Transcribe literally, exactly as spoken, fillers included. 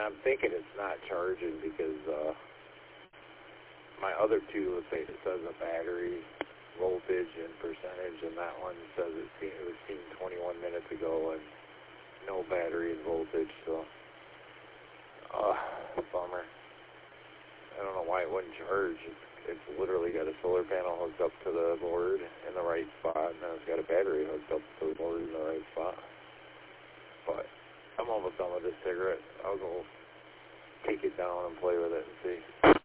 I'm thinking it's not charging because uh, my other two, let's say it says a battery voltage and percentage, and that one says it, seen, it was seen twenty-one minutes ago and no battery and voltage, so uh, bummer. I don't know why it wouldn't charge. It's, it's literally got a solar panel hooked up to the board in the right spot, and then it's got a battery hooked up to the board in the right spot. But I'm almost done with this cigarette. I'll go take it down and play with it and see.